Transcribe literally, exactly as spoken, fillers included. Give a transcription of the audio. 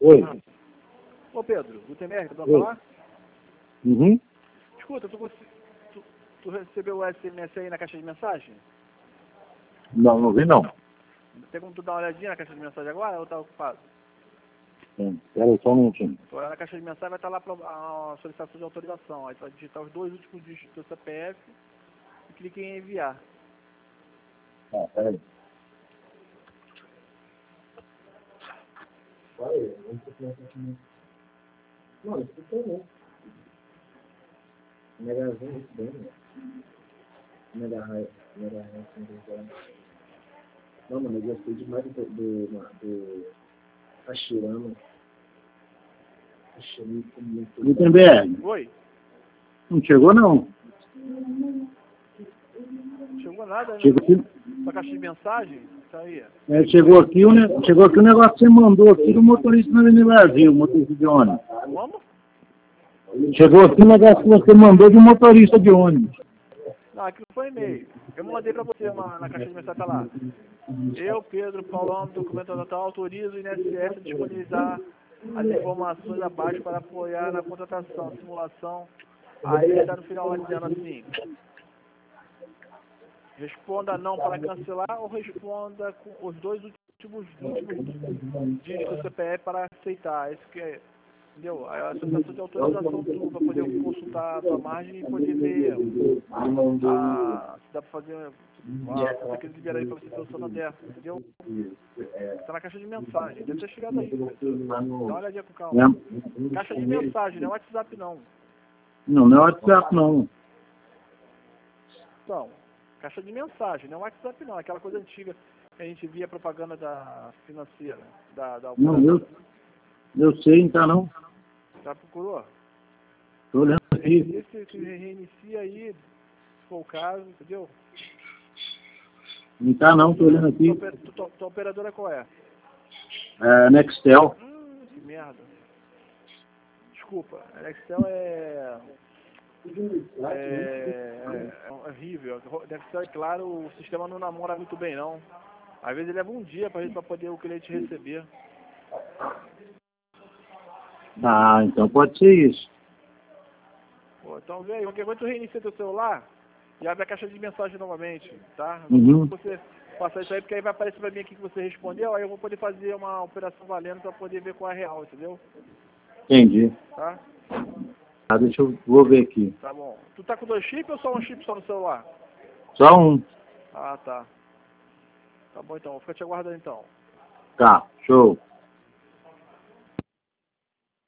Oi. Ah. Ô Pedro, Gutenberg, tá pra Oi. falar? Uhum. Escuta, tu, tu, tu recebeu o S M S aí na caixa de mensagem? Não, não vi não. Tem como tu dar uma olhadinha na caixa de mensagem agora ou tá ocupado? Sim. Espera aí só um minutinho. Tu olhar na caixa de mensagem vai estar lá pra, a solicitação de autorização. Aí tu vai digitar os dois últimos dígitos do C P F e clica em enviar. Ah, peraí. Não, isso aqui não. Megazinho, isso bem, né? Mega raio, mega raio, não, mano, eu gostei demais do, do, do Hashirama. Hashirama foi muito... Gutenberg, Oi? não chegou não. Não chegou nada, né? Chegou aqui, Sua caixa de mensagem? Tá aí. é, chegou aqui, o ne- chegou aqui o negócio que você mandou aqui do motorista na Avenida Brasil, motorista de ônibus. Como? Chegou aqui o negócio que você mandou de motorista de ônibus. Não, aquilo foi e-mail. Eu mandei pra você uma, na caixa de mensagem, tá lá. Eu, Pedro Paulão, documento natal, autorizo o I N S S a disponibilizar as informações abaixo para apoiar na contratação, simulação. Aí está no final lá dizendo assim: responda não para cancelar ou responda com os dois últimos, últimos dígitos do C P F para aceitar. Isso que é, entendeu? Aí a solicitação de autorização tua para poder consultar a tua margem e poder ver ah, se dá para fazer ah, se aquele libera aí para você pelo Santander, entendeu? Tá na caixa de mensagem, deve ter chegado aí. Dá uma olhadinha com calma. É. Caixa de mensagem, não é WhatsApp não. Não, não é WhatsApp não. Então, caixa de mensagem, não é WhatsApp não, é aquela coisa antiga que a gente via propaganda da financeira, da, da Não, operadora. eu, eu sei, então não. Já procurou? Estou olhando aqui. Esse se reinicia aí, se for o caso, entendeu? Não tá não, estou olhando aqui. Tua, oper- tua, tua operadora qual é? É, Nextel. Hum, que merda. Desculpa, a Nextel é... É, é, é horrível. Deve ser, claro, o sistema não namora muito bem, não. Às vezes leva um dia para poder o cliente receber. Ah, então pode ser isso. Pô, então vê aí, qualquer coisa tu reinicia teu celular e abre a caixa de mensagem novamente, tá? Uhum. Você passar isso aí, porque aí vai aparecer pra mim aqui que você respondeu, aí eu vou poder fazer uma operação valendo pra poder ver qual é a real, entendeu? Entendi. Tá? Ah, deixa eu vou ver aqui. Tá bom. Tu tá com dois chips ou só um chip só no celular? Só um. Ah, tá. Tá bom então, fica te aguardando então. Tá, show.